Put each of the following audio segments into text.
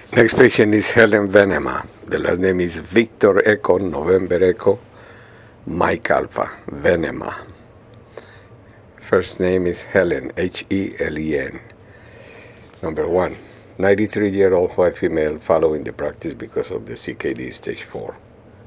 Next patient is Helen Venema. The last name is Victor Echo, November Echo, Mike Alpha, Venema. First name is Helen, Helen. Number 1, 93-year-old white female following the practice because of the CKD stage 4.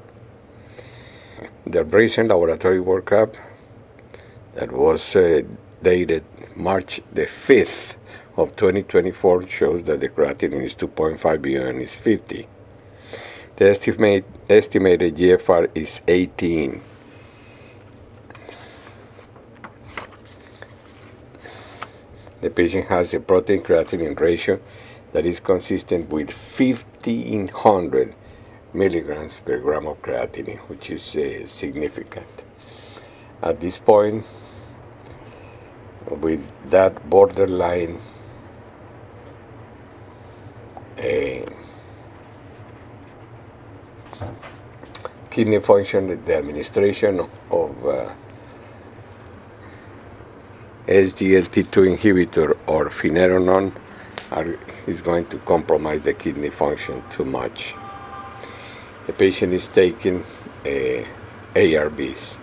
The recent laboratory workup that was dated March the 5th of 2024 shows that the creatinine is 2.5 beyond is 50. The estimated GFR is 18. The patient has a protein creatinine ratio that is consistent with 1,500 milligrams per gram of creatinine, which is significant. At this point, with that borderline kidney function, the administration of SGLT2 inhibitor or finerenone is going to compromise the kidney function too much. The patient is taking ARBs.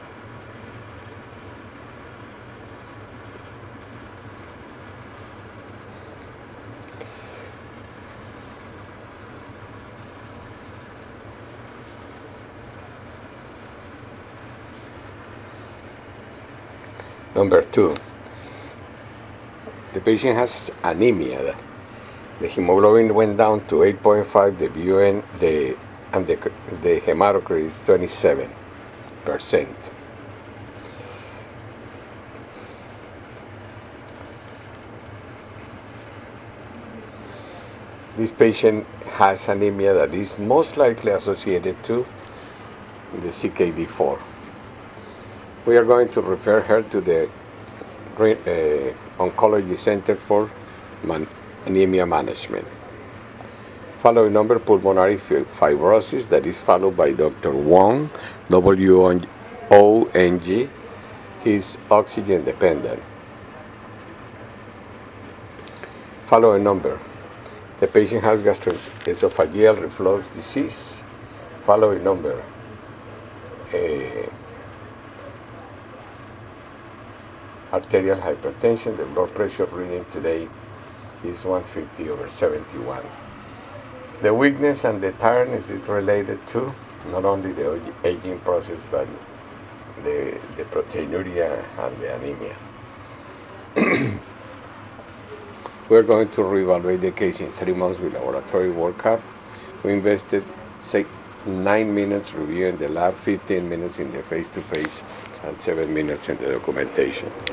Number 2, the patient has anemia. The hemoglobin went down to 8.5, the BUN, and the hematocrit is 27%. This patient has anemia that is most likely associated to the CKD4. We are going to refer her to the Oncology Center for Anemia Management. Following number, pulmonary fibrosis, that is followed by Dr. Wong, W-O-N-G. He's oxygen dependent. Following number, the patient has gastroesophageal reflux disease. Following number, arterial hypertension. The blood pressure reading today is 150/71. The weakness and the tiredness is related to not only the aging process but the proteinuria and the anemia. We're going to reevaluate the case in 3 months with laboratory workup. We invested 9 minutes reviewing the lab, 15 minutes in the face-to-face, and 7 minutes in the documentation.